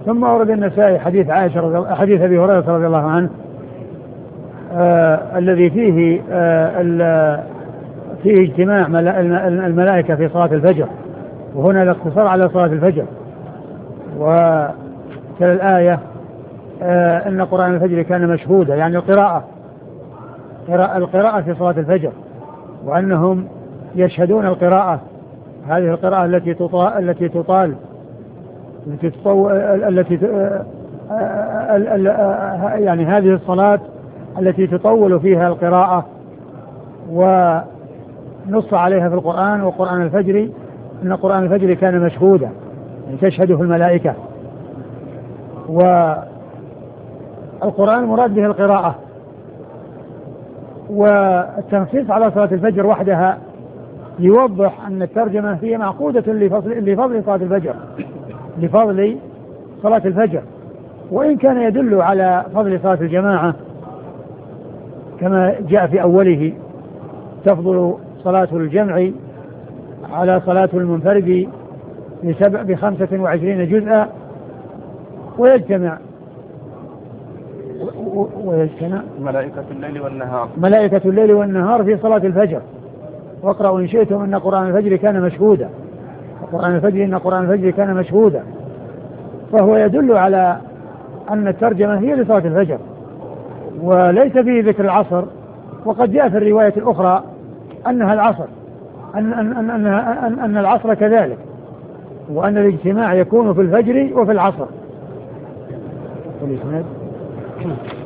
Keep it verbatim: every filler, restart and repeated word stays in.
ثم أورد النسائي حديث عائشة رضي حديث أبي هريرة رضي الله عنه آه الذي فيه آه فيه اجتماع الملائكة في صلاة الفجر، وهنا الاقتصار على صلاة الفجر. وتلا الآية آه إن قرآن الفجر كان مشهودا، يعني القراءة القراءة في صلاة الفجر، وأنهم يشهدون القراءة، هذه القراءة التي تطال التي تطال التي تطو... التي يعني هذه الصلاة التي تطول فيها القراءة ونص عليها في القرآن. وقرآن الفجر إن قرآن الفجر كان مشهودا، يعني تشهده الملائكة. والقرآن مراد به القراءة، والتنصيص على صلاة الفجر وحدها يوضح أن الترجمة هي معقودة لفضل, لفضل صلاة الفجر لفضل صلاة الفجر، وإن كان يدل على فضل صلاة الجماعة كما جاء في أوله تفضل صلاة الجمع على صلاة المنفرد بسبع بخمسة وعشرين جزءا، ويجتمع ويجتمع ملائكة الليل والنهار ملائكة الليل والنهار في صلاة الفجر. واقرأوا إن شئتم أن قرآن الفجر كان مشهودا، قرآن الفجر إن قرآن الفجر كان مشهودا، فهو يدل على أن الترجمة هي لصلاة الفجر وليس فيه ذكر العصر. وقد جاء في الرواية الأخرى أنها العصر، أن, أن, أن, أن, أن, أن العصر كذلك، وأن الاجتماع يكون في الفجر وفي العصر.